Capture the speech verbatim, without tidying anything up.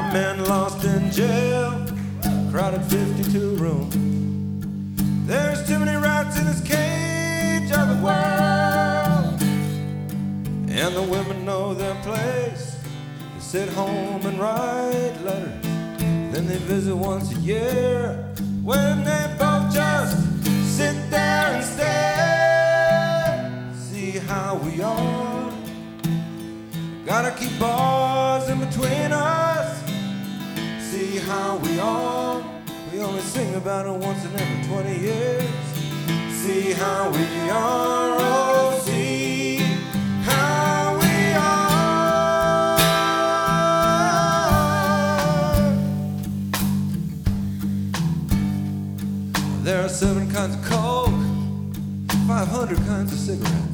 men lost in jail, crowded fifty-two room. There's too many rats in this cage of the world, and the women know their place. They sit home and write letters, then they visit once a year, when they both just sit there and stare. See how we are, gotta keep bars in between us. See how we are, we only sing about it once in every twenty years. See how we are, oh, see how we are. There are seven kinds of coke, five hundred kinds of cigarettes.